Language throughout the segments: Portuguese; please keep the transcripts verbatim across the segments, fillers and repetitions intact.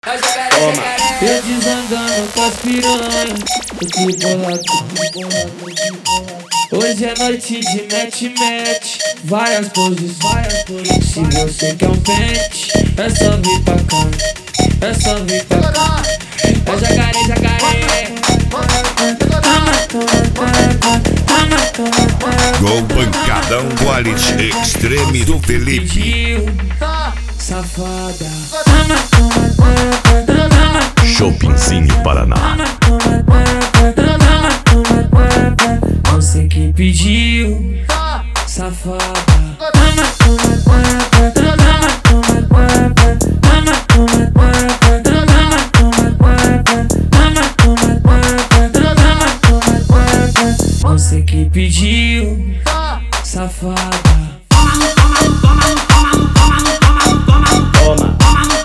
Toma. Eu desandando com as piranhas, tô de bolado, de bolado, de bolado. Hoje é noite de match-match, várias poses, várias poses. Se você quer um pente, é só vir pra cá, é só vir pra cá. É jacaré, jacaré. Com pancadão quality extreme do Felipe. Pediu, safada. Shoppingzinho Paraná. Você que pediu, safada. Você que pediu, safada. Toma.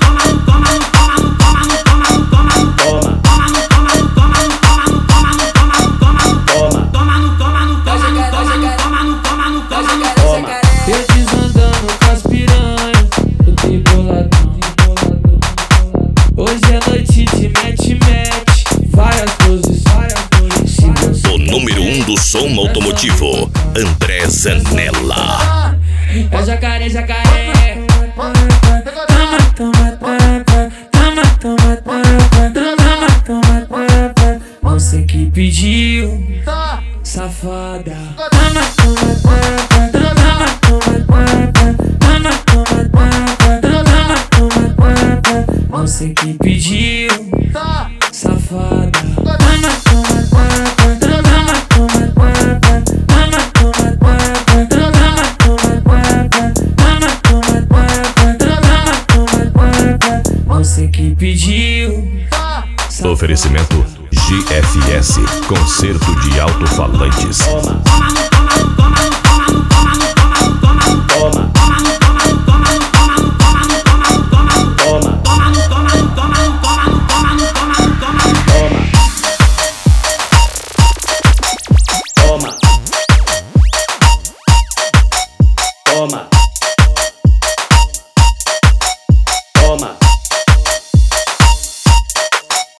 Eu desandando com as piranhas, eu tô boladão. Hoje é noite de match-match, várias poses, várias poses. O número um do som automotivo, André Zanella. É jacaré, jacaré. Você que pediu, safada. Você que pediu, safada. Você que pediu, safada. Oferecimento G F S, concerto de alto-falantes. Toma. Toma. Toma. Toma.